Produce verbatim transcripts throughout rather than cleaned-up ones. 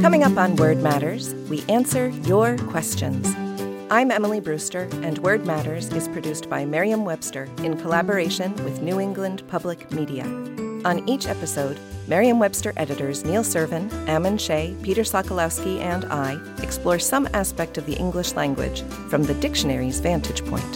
Coming up on Word Matters, we answer your questions. I'm Emily Brewster, and Word Matters is produced by Merriam-Webster in collaboration with New England Public Media. On each episode, Merriam-Webster editors Neil Servin, Ammon Shea, Peter Sokolowski, and I explore some aspect of the English language from the dictionary's vantage point.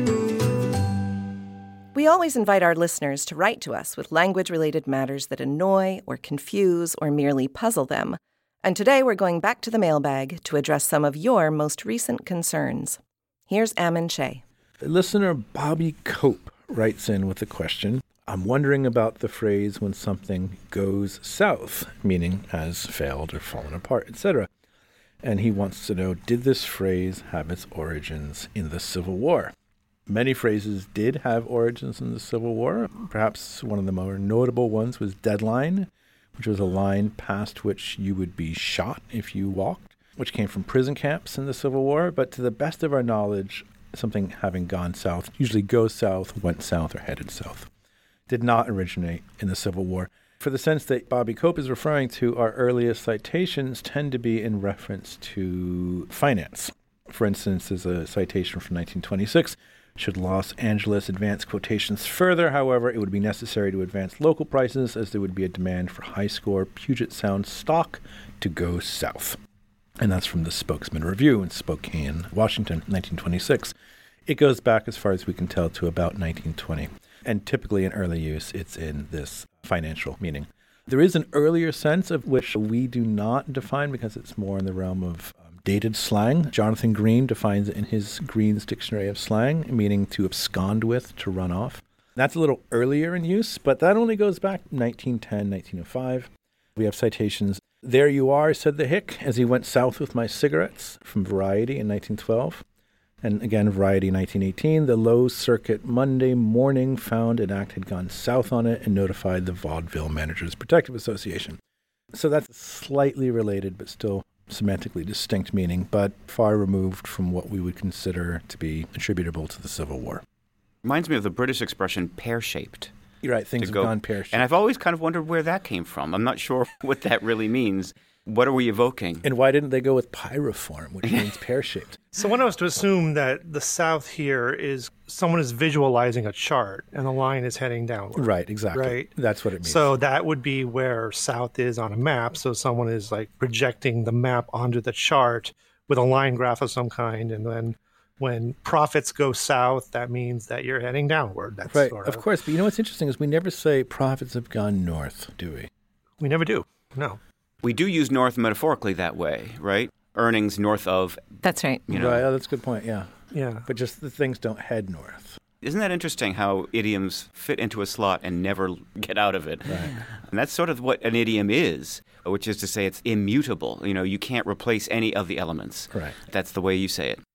We always invite our listeners to write to us with language-related matters that annoy or confuse or merely puzzle them. And today we're going back to the mailbag to address some of your most recent concerns. Here's Ammon Shea. Listener Bobby Cope writes in with a question. I'm wondering about the phrase when something goes south, meaning has failed or fallen apart, et cetera. And he wants to know, did this phrase have its origins in the Civil War? Many phrases did have origins in the Civil War. Perhaps one of the more notable ones was deadline, which was a line past which you would be shot if you walked, which came from prison camps in the Civil War. But to the best of our knowledge, something having gone south, usually goes south, went south, or headed south, did not originate in the Civil War. For the sense that Bobby Cope is referring to, our earliest citations tend to be in reference to finance. For instance, there's a citation from nineteen twenty-six. Should Los Angeles advance quotations further, however, it would be necessary to advance local prices as there would be a demand for high-score Puget Sound stock to go south. And that's from the Spokesman Review in Spokane, Washington, nineteen twenty-six. It goes back, as far as we can tell, to about nineteen twenty. And typically in early use, it's in this financial meaning. There is an earlier sense of which we do not define because it's more in the realm of dated slang. Jonathan Green defines it in his Green's Dictionary of Slang, meaning to abscond with, to run off. That's a little earlier in use, but that only goes back nineteen ten, nineteen oh five. We have citations. There you are, said the hick, as he went south with my cigarettes, from Variety in nineteen twelve. And again, Variety nineteen eighteen. The Low Circuit Monday morning found an act had gone south on it and notified the Vaudeville Managers Protective Association. So that's slightly related, but still semantically distinct meaning, but far removed from what we would consider to be attributable to the Civil War. Reminds me of the British expression pear-shaped. You're right, things have go, gone pear-shaped. And I've always kind of wondered where that came from. I'm not sure what that really means. What are we evoking? And why didn't they go with pyriform, which means pear-shaped? So one of us to assume that the south here is someone is visualizing a chart and the line is heading downward. Right, exactly. Right? That's what it means. So that would be where south is on a map. So someone is like projecting the map onto the chart with a line graph of some kind. And then when profits go south, that means that you're heading downward. That's right, sort of of course. But you know what's interesting is we never say profits have gone north, do we? We never do. No. We do use north metaphorically that way, right? Earnings north of. That's right. You know. Right, oh, that's a good point, yeah. Yeah. But just the things don't head north. Isn't that interesting how idioms fit into a slot and never get out of it? Right. And that's sort of what an idiom is, which is to say it's immutable. You know, you can't replace any of the elements. Right. That's the way you say it.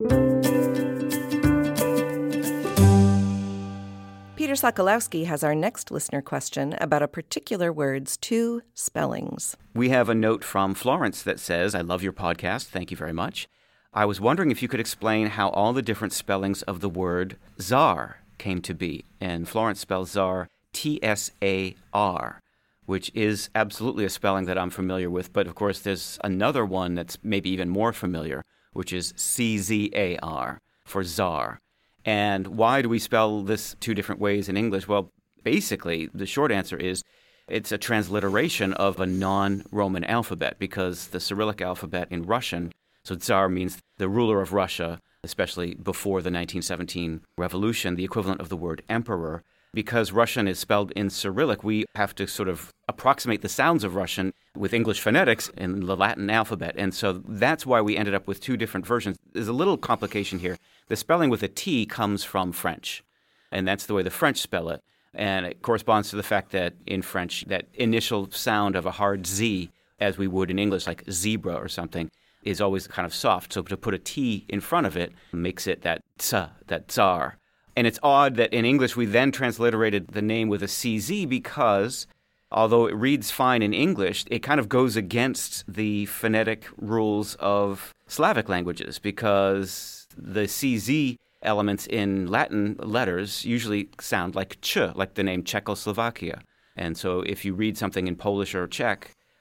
Peter Sokolowski has our next listener question about a particular word's two spellings. We have a note from Florence that says, I love your podcast. Thank you very much. I was wondering if you could explain how all the different spellings of the word czar came to be. And Florence spells czar T S A R, which is absolutely a spelling that I'm familiar with. But, of course, there's another one that's maybe even more familiar, which is C Z A R for czar. And why do we spell this two different ways in English? Well, basically, the short answer is it's a transliteration of a non-Roman alphabet because the Cyrillic alphabet in Russian, so Tsar means the ruler of Russia, especially before the nineteen seventeen revolution, the equivalent of the word emperor. Because Russian is spelled in Cyrillic, we have to sort of approximate the sounds of Russian with English phonetics in the Latin alphabet. And so that's why we ended up with two different versions. There's a little complication here. The spelling with a T comes from French, and that's the way the French spell it. And it corresponds to the fact that in French, that initial sound of a hard Z, as we would in English, like zebra or something, is always kind of soft. So to put a T in front of it makes it that tsa, that tsar. And it's odd that in English we then transliterated the name with a C Z because, although it reads fine in English, it kind of goes against the phonetic rules of Slavic languages because the C Z elements in Latin letters usually sound like ch, like the name Czechoslovakia. And so if you read something in Polish or Czech,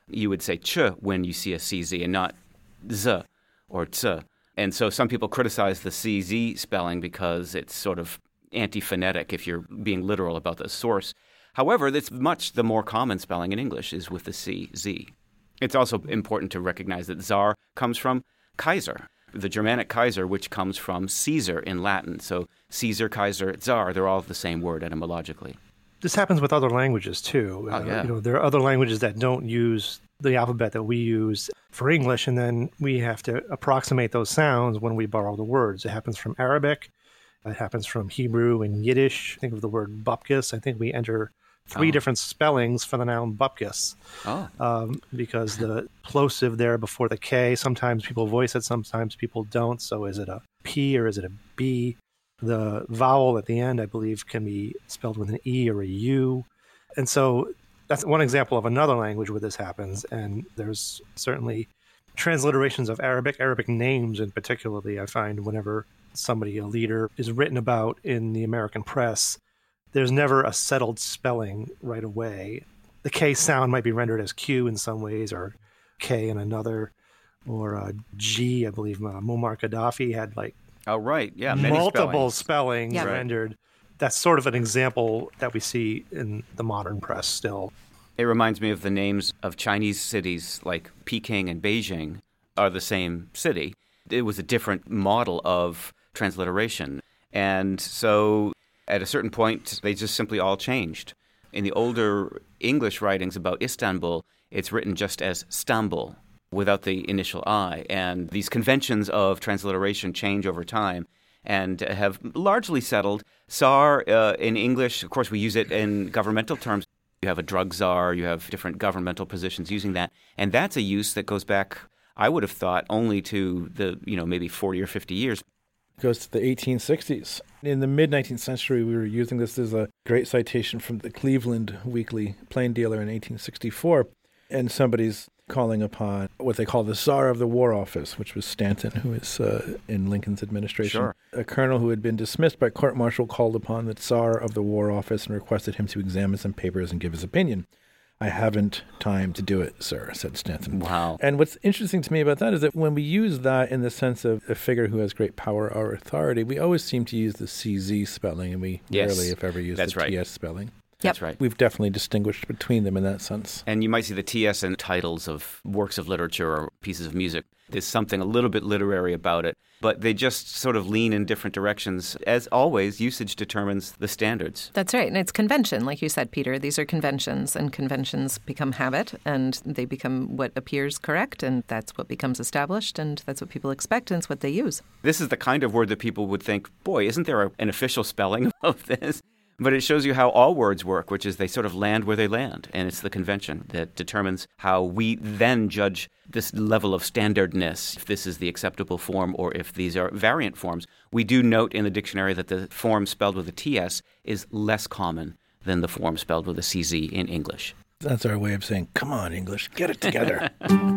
You would say ch when you see a C Z and not z or ts. And so some people criticize the C Z spelling because it's sort of anti-phonetic if you're being literal about the source. However, that's much the more common spelling in English is with the C Z. It's also important to recognize that Tsar comes from Kaiser, the Germanic Kaiser, which comes from Caesar in Latin. So Caesar, Kaiser, Tsar, they're all the same word etymologically. This happens with other languages too. Oh, uh, yeah. You know, there are other languages that don't use the alphabet that we use for English, and then we have to approximate those sounds when we borrow the words. It happens from Arabic. It happens from Hebrew and Yiddish. Think of the word bupkis. I think we enter three Oh. different spellings for the noun bupkis. Oh, Um, because the plosive there before the K, sometimes people voice it, sometimes people don't. So is it a P or is it a B? The vowel at the end, I believe, can be spelled with an E or a U. And so that's one example of another language where this happens. And there's certainly transliterations of Arabic, Arabic names in particularly, I find whenever somebody, a leader, is written about in the American press, there's never a settled spelling right away. The K sound might be rendered as Q in some ways, or K in another, or uh, G, I believe uh, Muammar Gaddafi had like oh right. Yeah, many multiple spellings. spellings Yeah. Right. rendered. That's sort of an example that we see in the modern press still. It reminds me of the names of Chinese cities like Peking and Beijing are the same city. It was a different model of transliteration. And so at a certain point, they just simply all changed. In the older English writings about Istanbul, it's written just as Stambul without the initial I. And these conventions of transliteration change over time and have largely settled. Tsar uh, in English, of course, we use it in governmental terms. You have a drug czar, you have different governmental positions using that. And that's a use that goes back, I would have thought, only to the, you know, maybe forty or fifty years. It goes to the eighteen sixties. In the mid-nineteenth century, we were using this as a great citation from the Cleveland Weekly Plain Dealer in eighteen sixty-four. And somebody's calling upon what they call the Tsar of the War Office, which was Stanton, who is uh, in Lincoln's administration. Sure. A colonel who had been dismissed by court-martial called upon the Tsar of the War Office and requested him to examine some papers and give his opinion. "I haven't time to do it, sir," said Stanton. Wow. And what's interesting to me about that is that when we use that in the sense of a figure who has great power or authority, we always seem to use the C Z spelling, and we Yes, rarely, if ever, use that's the right. T S spelling. That's right. We've definitely distinguished between them in that sense. And you might see the T S in titles of works of literature or pieces of music. There's something a little bit literary about it, but they just sort of lean in different directions. As always, usage determines the standards. That's right. And it's convention, like you said, Peter. These are conventions, and conventions become habit, and they become what appears correct, and that's what becomes established, and that's what people expect, and it's what they use. This is the kind of word that people would think, boy, isn't there a, an official spelling of this? But it shows you how all words work, which is they sort of land where they land. And it's the convention that determines how we then judge this level of standardness, if this is the acceptable form or if these are variant forms. We do note in the dictionary that the form spelled with a T S is less common than the form spelled with a C Z in English. That's our way of saying, come on, English, get it together.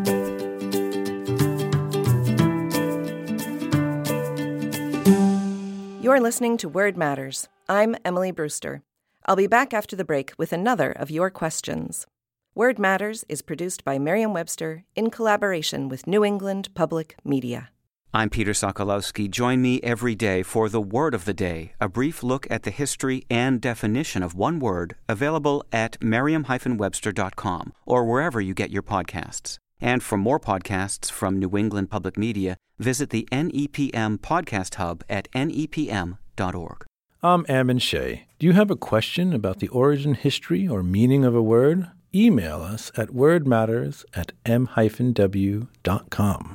You're listening to Word Matters. I'm Emily Brewster. I'll be back after the break with another of your questions. Word Matters is produced by Merriam-Webster in collaboration with New England Public Media. I'm Peter Sokolowski. Join me every day for the Word of the Day, a brief look at the history and definition of one word, available at merriam dash webster dot com or wherever you get your podcasts. And for more podcasts from New England Public Media, visit the N E P M Podcast Hub at N E P M dot org. I'm Ammon Shea. Do you have a question about the origin, history, or meaning of a word? Email us at wordmatters at m dash w dot com.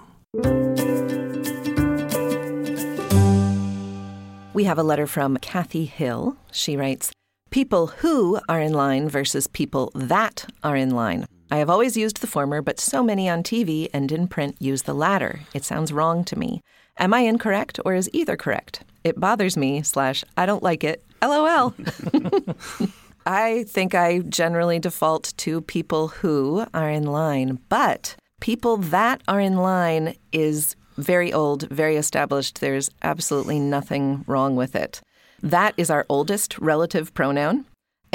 We have a letter from Kathy Hill. She writes, "People who are in line versus people that are in line. I have always used the former, but so many on T V and in print use the latter. It sounds wrong to me. Am I incorrect, or is either correct? It bothers me, slash, I don't like it. LOL." I think I generally default to people who are in line, but people that are in line is very old, very established. There's absolutely nothing wrong with it. That is our oldest relative pronoun.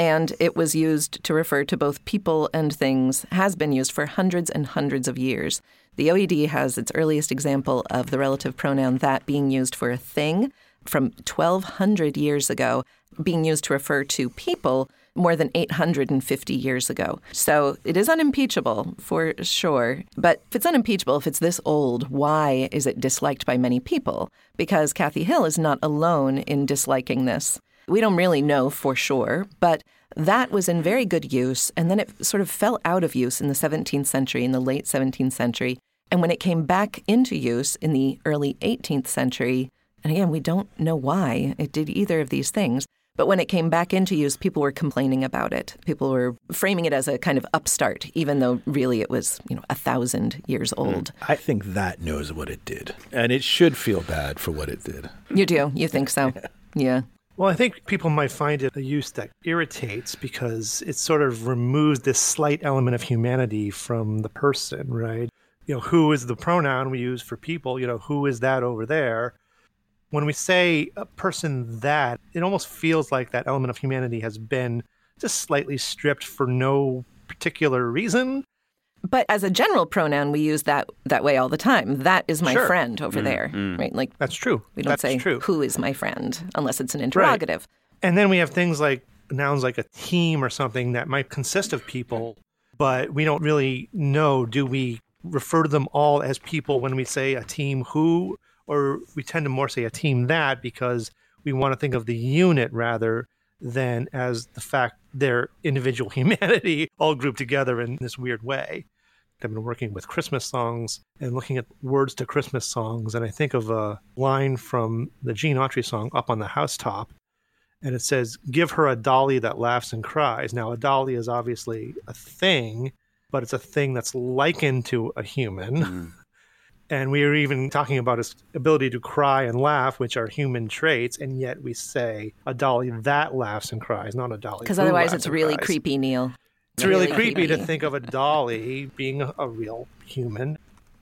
And it was used to refer to both people and things, has been used for hundreds and hundreds of years. The O E D has its earliest example of the relative pronoun that being used for a thing from twelve hundred years ago, being used to refer to people more than eight hundred fifty years ago. So it is unimpeachable, for sure. But if it's unimpeachable, if it's this old, why is it disliked by many people? Because Kathy Hill is not alone in disliking this. We don't really know for sure, but that was in very good use, and then it sort of fell out of use in the seventeenth century, in the late seventeenth century. And when it came back into use in the early eighteenth century, and again, we don't know why it did either of these things, but when it came back into use, people were complaining about it. People were framing it as a kind of upstart, even though really it was, you know, a thousand years old. I think that knows what it did, and it should feel bad for what it did. You do? You think so? Yeah. Well, I think people might find it a use that irritates because it sort of removes this slight element of humanity from the person, right? You know, who is the pronoun we use for people? You know, who is that over there? When we say a person that, it almost feels like that element of humanity has been just slightly stripped for no particular reason. But as a general pronoun, we use that that way all the time. That is my Sure. friend over Mm, there, mm. right? Like That's true. we don't That's say true. who is my friend unless it's an interrogative. And then we have things like nouns like a team or something that might consist of people, but we don't really know. Do we refer to them all as people when we say a team who, or we tend to more say a team that because we want to think of the unit rather than as the fact their individual humanity all grouped together in this weird way. I've been working with Christmas songs and looking at words to Christmas songs, and I think of a line from the Gene Autry song Up on the Housetop, and it says, "Give her a dolly that laughs and cries." Now, a dolly is obviously a thing, but it's a thing that's likened to a human. Mm. And we are even talking about his ability to cry and laugh, which are human traits, and yet we say a dolly that laughs and cries, not a dolly Because who otherwise laughs it's and really cries. creepy, Neil. It's really, creepy to think of a dolly being a, a real human.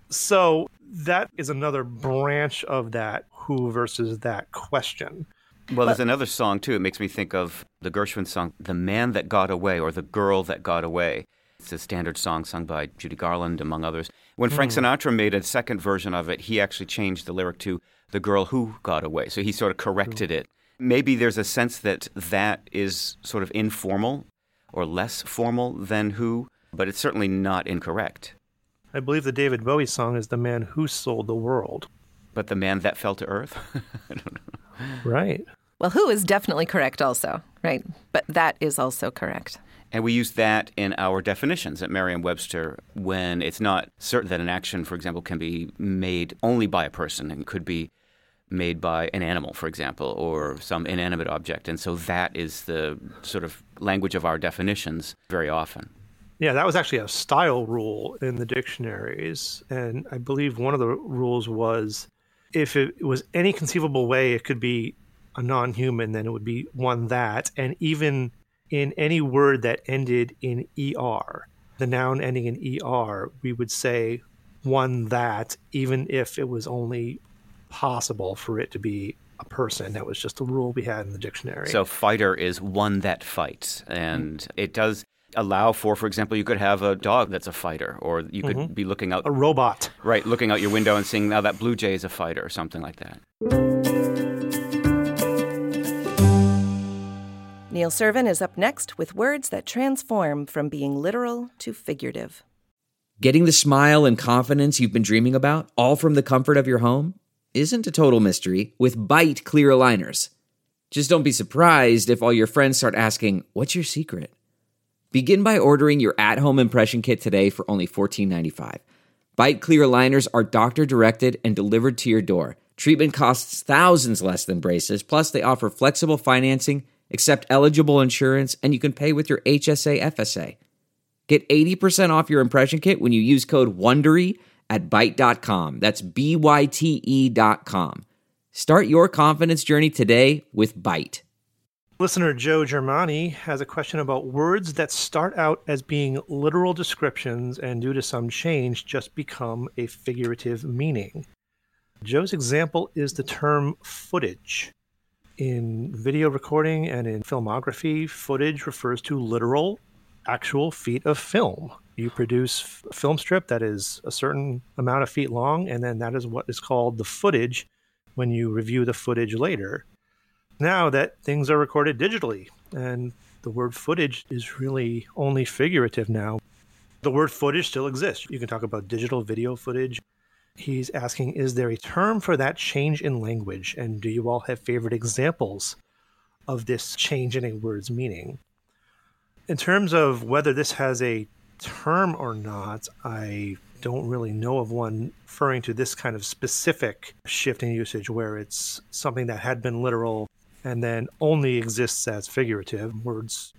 So that is another branch of that who versus that question. Well, there's another song, too. It makes me think of the Gershwin song, The Man That Got Away, or The Girl That Got Away. It's a standard song sung by Judy Garland, among others. When Frank Sinatra made a second version of it, he actually changed the lyric to The Girl Who Got Away. So he sort of corrected it. Maybe there's a sense that that is sort of informal or less formal than who, but it's certainly not incorrect. I believe the David Bowie song is The Man Who Sold the World. But the man that fell to earth? I don't know. Right. Well, who is definitely correct also, right? But that is also correct. And we use that in our definitions at Merriam-Webster when it's not certain that an action, for example, can be made only by a person and could be made by an animal, for example, or some inanimate object. And so that is the sort of language of our definitions very often. Yeah, that was actually a style rule in the dictionaries. And I believe one of the rules was if it was any conceivable way it could be a non-human, then it would be one that. And even in any word that ended in er, the noun ending in er, we would say one that, even if it was only possible for it to be a person. That was just a rule we had in the dictionary. So fighter is one that fights. And it does allow for, for example, you could have a dog that's a fighter, or you could Mhm. be looking out, A robot. right, looking out your window and seeing, now that blue jay is a fighter, or something like that. Neil Servin is up next with words that transform from being literal to figurative. Getting the smile and confidence you've been dreaming about, all from the comfort of your home, isn't a total mystery with Byte clear aligners. Just don't be surprised if all your friends start asking, "What's your secret?" Begin by ordering your at-home impression kit today for only fourteen ninety-five. Byte clear aligners are doctor-directed and delivered to your door. Treatment costs thousands less than braces, plus they offer flexible financing, accept eligible insurance, and you can pay with your H S A F S A. Get eighty percent off your impression kit when you use code WONDERY at byte dot com. That's B Y T E dot com. Start your confidence journey today with Byte. Listener Joe Germani has a question about words that start out as being literal descriptions and due to some change just become a figurative meaning. Joe's example is the term footage. In video recording and in filmography, footage refers to literal, actual feet of film. You produce a film strip that is a certain amount of feet long, and then that is what is called the footage when you review the footage later. Now that things are recorded digitally, and the word footage is really only figurative now. The word footage still exists. You can talk about digital video footage. He's asking, is there a term for that change in language? And do you all have favorite examples of this change in a word's meaning? In terms of whether this has a term or not, I don't really know of one referring to this kind of specific shift in usage where it's something that had been literal and then only exists as figurative. Words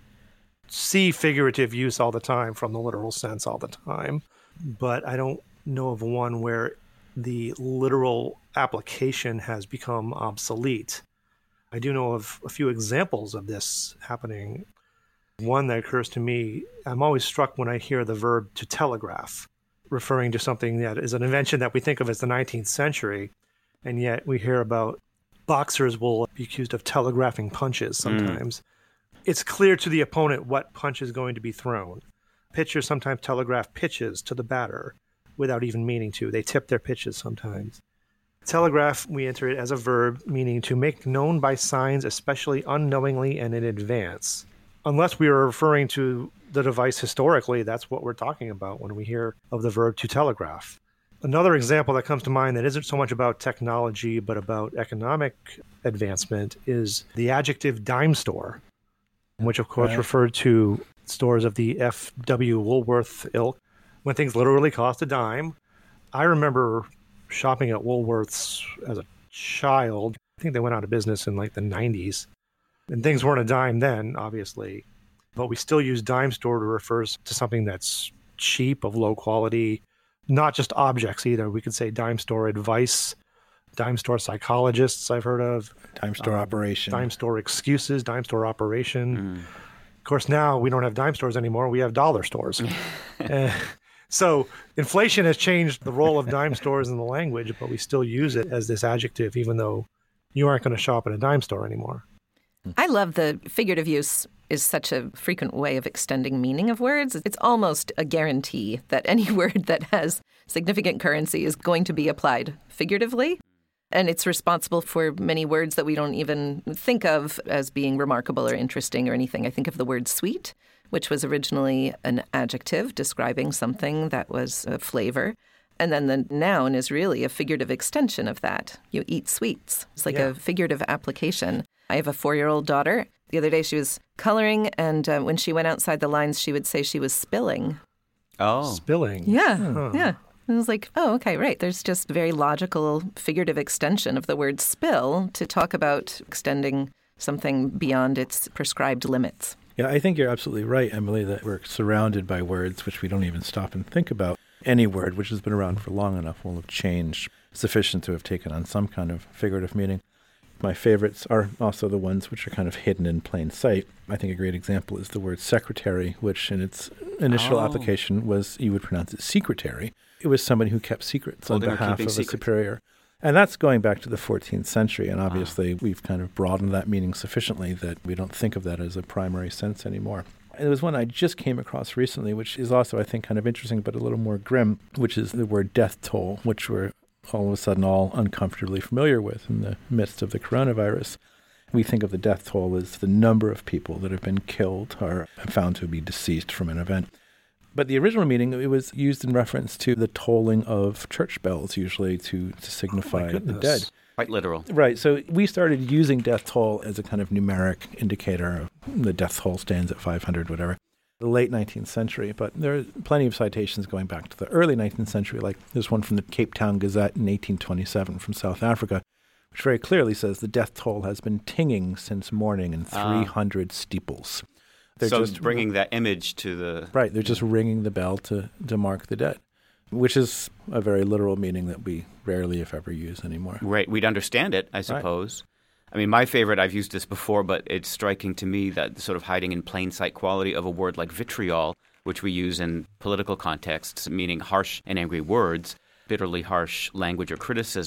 see figurative use all the time from the literal sense all the time, but I don't know of one where the literal application has become obsolete. I do know of a few examples of this happening. One that occurs to me, I'm always struck when I hear the verb to telegraph, referring to something that is an invention that we think of as the nineteenth century, and yet we hear about boxers will be accused of telegraphing punches sometimes. Mm. It's clear to the opponent what punch is going to be thrown. Pitchers sometimes telegraph pitches to the batter without even meaning to. They tip their pitches sometimes. Telegraph, we enter it as a verb, meaning to make known by signs, especially unknowingly and in advance. Unless we are referring to the device historically, that's what we're talking about when we hear of the verb to telegraph. Another example that comes to mind that isn't so much about technology but about economic advancement is the adjective dime store, which of course right. referred to stores of the F W Woolworth ilk when things literally cost a dime. I remember shopping at Woolworths as a child. I think they went out of business in like the nineties. And things weren't a dime then, obviously. But we still use dime store to refer to something that's cheap, of low quality, not just objects either. We could say dime store advice, dime store psychologists I've heard of. Dime store um, operation. Dime store excuses, dime store operation. Mm. Of course, now we don't have dime stores anymore. We have dollar stores. uh, so inflation has changed the role of dime stores in the language, but we still use it as this adjective, even though you aren't going to shop at a dime store anymore. I love the figurative use is such a frequent way of extending meaning of words. It's almost a guarantee that any word that has significant currency is going to be applied figuratively. And it's responsible for many words that we don't even think of as being remarkable or interesting or anything. I think of the word sweet, which was originally an adjective describing something that was a flavor. And then the noun is really a figurative extension of that. You eat sweets. It's like yeah. a figurative application. I have a four-year-old daughter. The other day she was coloring, and uh, when she went outside the lines, she would say she was spilling. Oh. Spilling. Yeah, huh. yeah. And I was like, oh, okay, right. There's just a very logical figurative extension of the word spill to talk about extending something beyond its prescribed limits. Yeah, I think you're absolutely right, Emily, that we're surrounded by words which we don't even stop and think about. Any word which has been around for long enough will have changed sufficient to have taken on some kind of figurative meaning. My favorites are also the ones which are kind of hidden in plain sight. I think a great example is the word secretary, which in its initial oh. application was, you would pronounce it secretary. It was somebody who kept secrets Holding on behalf of a secrets. superior. And that's going back to the fourteenth century, and obviously wow. we've kind of broadened that meaning sufficiently that we don't think of that as a primary sense anymore. And there was one I just came across recently, which is also, I think, kind of interesting, but a little more grim, which is the word death toll, which we're all of a sudden all uncomfortably familiar with in the midst of the coronavirus. We think of the death toll as the number of people that have been killed or found to be deceased from an event. But the original meaning, it was used in reference to the tolling of church bells, usually to, to signify oh the dead. Quite literal. Right. So we started using death toll as a kind of numeric indicator. The death toll stands at five hundred, whatever. The late nineteenth century, but there are plenty of citations going back to the early nineteenth century, like there's one from the Cape Town Gazette in eighteen twenty-seven from South Africa, which very clearly says the death toll has been tinging since morning in three hundred uh, steeples. They're so just bringing that image to the... Right, they're just ringing the bell to, to mark the dead, which is a very literal meaning that we rarely, if ever, use anymore. Right, we'd understand it, I suppose. Right. I mean, my favorite, I've used this before, but it's striking to me that sort of hiding in plain sight quality of a word like vitriol, which we use in political contexts, meaning harsh and angry words, bitterly harsh language or criticism. But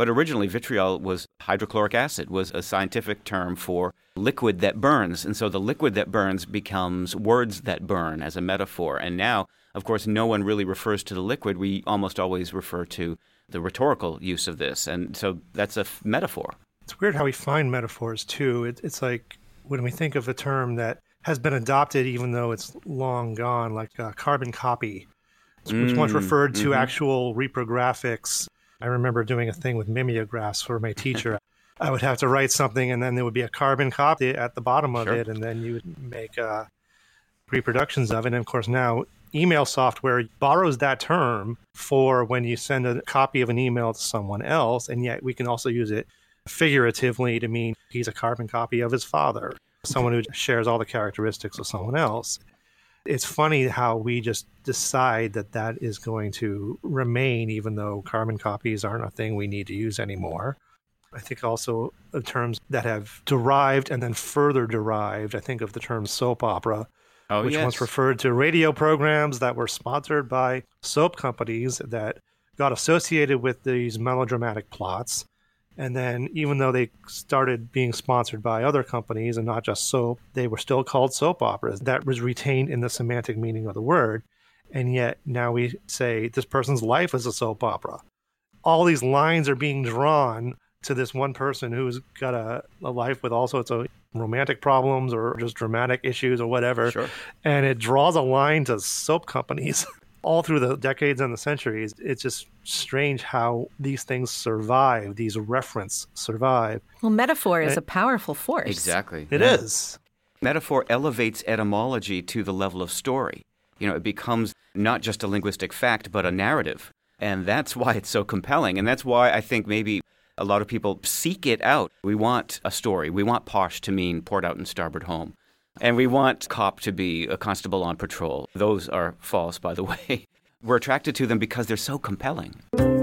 But originally, vitriol was hydrochloric acid, was a scientific term for liquid that burns. And so the liquid that burns becomes words that burn as a metaphor. And now, of course, no one really refers to the liquid. We almost always refer to the rhetorical use of this. And so that's a f- metaphor. It's weird how we find metaphors, too. It, it's like when we think of a term that has been adopted, even though it's long gone, like uh, carbon copy, which mm, once referred to mm-hmm. actual reprographics. I remember doing a thing with mimeographs for my teacher. I would have to write something, and then there would be a carbon copy at the bottom of sure. it, and then you would make uh, reproductions of it. And, of course, now email software borrows that term for when you send a copy of an email to someone else, and yet we can also use it figuratively to mean he's a carbon copy of his father, someone who shares all the characteristics of someone else. It's funny how we just decide that that is going to remain, even though carbon copies aren't a thing we need to use anymore. I think also of terms that have derived and then further derived, I think of the term soap opera, oh, which yes. once referred to radio programs that were sponsored by soap companies that got associated with these melodramatic plots. And then even though they started being sponsored by other companies and not just soap, they were still called soap operas. That was retained in the semantic meaning of the word. And yet now we say this person's life is a soap opera. All these lines are being drawn to this one person who's got a, a life with all sorts of romantic problems or just dramatic issues or whatever. Sure. And it draws a line to soap companies. All through the decades and the centuries, it's just strange how these things survive, these references survive. Well, metaphor is and a powerful force. Exactly. It yeah. is. Metaphor elevates etymology to the level of story. You know, it becomes not just a linguistic fact, but a narrative. And that's why it's so compelling. And that's why I think maybe a lot of people seek it out. We want a story. We want posh to mean port out and starboard home. And we want cop to be a constable on patrol. Those are false, by the way. We're attracted to them because they're so compelling.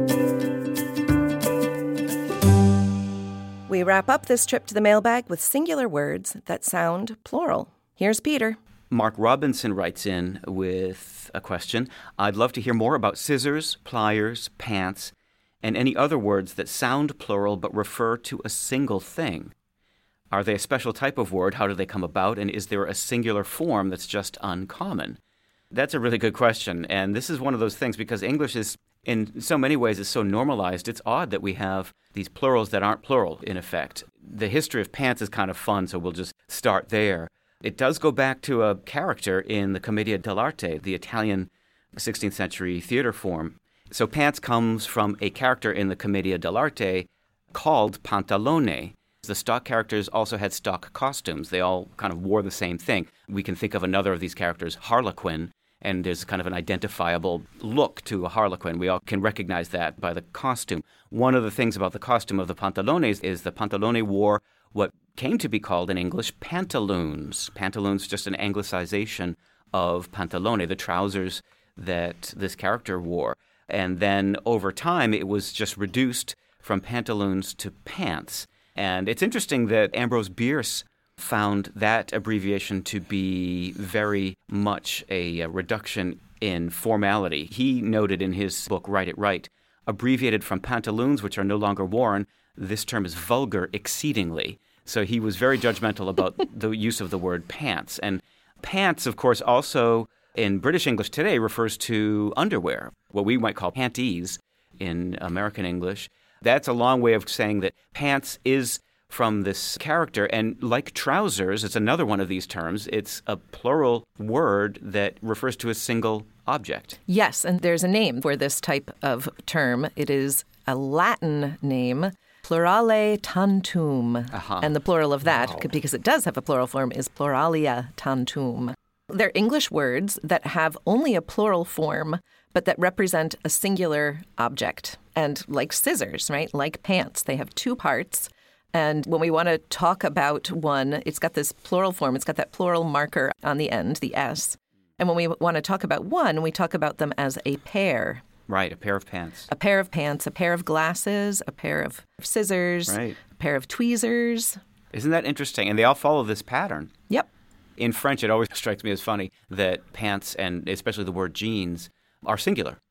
We wrap up this trip to the mailbag with singular words that sound plural. Here's Peter. Mark Robinson writes in with a question. I'd love to hear more about scissors, pliers, pants, and any other words that sound plural but refer to a single thing. Are they a special type of word? How do they come about? And is there a singular form that's just uncommon? That's a really good question. And this is one of those things because English is, in so many ways, is so normalized. It's odd that we have these plurals that aren't plural, in effect. The history of pants is kind of fun, so we'll just start there. It does go back to a character in the Commedia dell'arte, the Italian sixteenth century theater form. So pants comes from a character in the Commedia dell'arte called Pantalone. The stock characters also had stock costumes. They all kind of wore the same thing. We can think of another of these characters, Harlequin, and there's kind of an identifiable look to a Harlequin. We all can recognize that by the costume. One of the things about the costume of the Pantalones is the Pantalone wore what came to be called in English pantaloons. Pantaloons, just an anglicization of pantalone, the trousers that this character wore. And then over time, it was just reduced from pantaloons to pants. And it's interesting that Ambrose Bierce found that abbreviation to be very much a, a reduction in formality. He noted in his book, Write It Right, abbreviated from pantaloons, which are no longer worn, this term is vulgar exceedingly. So he was very judgmental about the use of the word pants. And pants, of course, also in British English today refers to underwear, what we might call panties in American English. That's a long way of saying that pants is from this character. And like trousers, it's another one of these terms. It's a plural word that refers to a single object. Yes, and there's a name for this type of term. It is a Latin name, plurale tantum. Uh-huh. And the plural of that, wow. because it does have a plural form, is pluralia tantum. They're English words that have only a plural form, but that represent a singular object. And like scissors, right? Like pants, they have two parts. And when we want to talk about one, it's got this plural form. It's got that plural marker on the end, the S. And when we want to talk about one, we talk about them as a pair. Right, a pair of pants. A pair of pants, a pair of glasses, a pair of scissors, right. a pair of tweezers. Isn't that interesting? And they all follow this pattern. Yep. In French, it always strikes me as funny that pants, and especially the word jeans, are singular.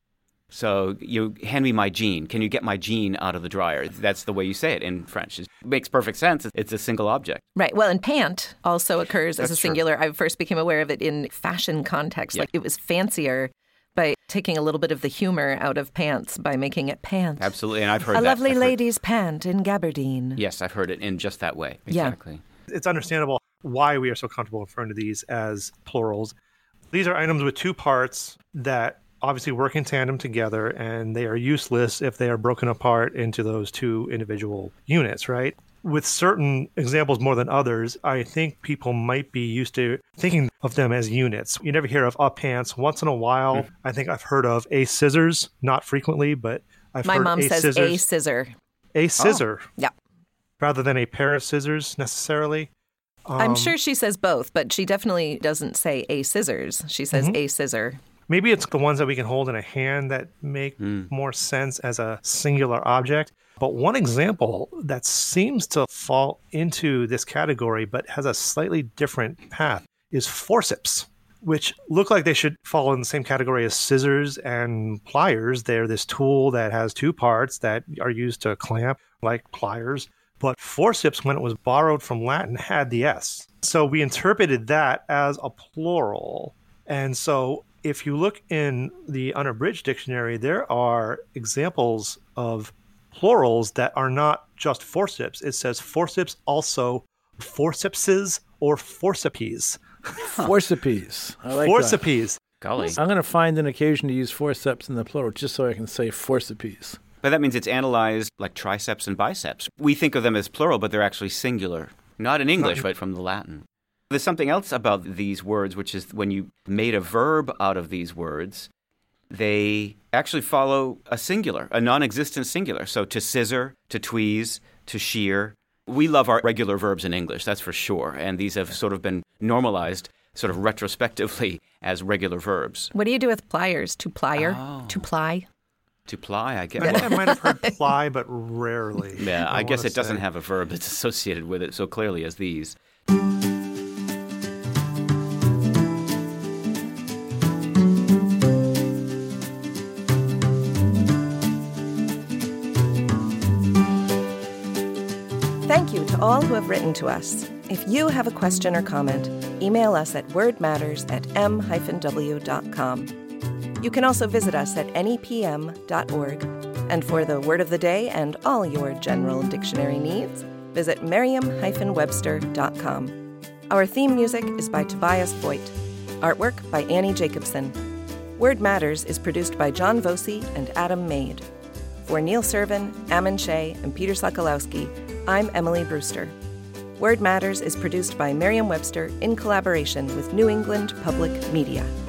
So you hand me my jean. Can you get my jean out of the dryer? That's the way you say it in French. It makes perfect sense. It's a single object. Right. Well, and pant also occurs That's as a true. singular. I first became aware of it in fashion context. Yeah. Like it was fancier by taking a little bit of the humor out of pants by making it pant. Absolutely. And I've heard a that. lovely I've heard- lady's pant in gabardine. Yes, I've heard it in just that way. Yeah. Exactly. It's understandable why we are so comfortable referring to these as plurals. These are items with two parts that obviously work in tandem together, and they are useless if they are broken apart into those two individual units, right? With certain examples more than others, I think people might be used to thinking of them as units. You never hear of a pants. Once in a while, mm. I think I've heard of a scissors, not frequently, but I've My heard mom a says scissors. a scissor. A scissor. Oh. Yeah. Rather than a pair of scissors necessarily. Um, I'm sure she says both, but she definitely doesn't say a scissors. She says mm-hmm. a scissor. Maybe it's the ones that we can hold in a hand that make mm. more sense as a singular object. But one example that seems to fall into this category but has a slightly different path is forceps, which look like they should fall in the same category as scissors and pliers. They're this tool that has two parts that are used to clamp, like pliers. But forceps, when it was borrowed from Latin, had the S. So we interpreted that as a plural. And so if you look in the Unabridged Dictionary, there are examples of plurals that are not just forceps. It says forceps, also forcepses or forcepes. Forcepes. I like forcepes. That. Golly. I'm going to find an occasion to use forceps in the plural just so I can say forcepes. But that means it's analyzed like triceps and biceps. We think of them as plural, but they're actually singular. Not in English, but from the Latin. There's something else about these words, which is when you made a verb out of these words, they actually follow a singular, a non-existent singular. So to scissor, to tweeze, to shear. We love our regular verbs in English, that's for sure. And these have sort of been normalized sort of retrospectively as regular verbs. What do you do with pliers? To plier? Oh. To ply? To ply, I guess. I think I might have heard ply, but rarely. Yeah, I, I guess it say. doesn't have a verb that's associated with it so clearly as these. Thank you to all who have written to us. If you have a question or comment, email us at wordmatters at m dash w dot com. You can also visit us at n e p m dot org. And for the word of the day and all your general dictionary needs, visit merriam dash webster dot com. Our theme music is by Tobias Voigt. Artwork by Annie Jacobson. Word Matters is produced by John Voci and Adam Maid. For Neil Servin, Ammon Shea, and Peter Sokolowski, I'm Emily Brewster. Word Matters is produced by Merriam-Webster in collaboration with New England Public Media.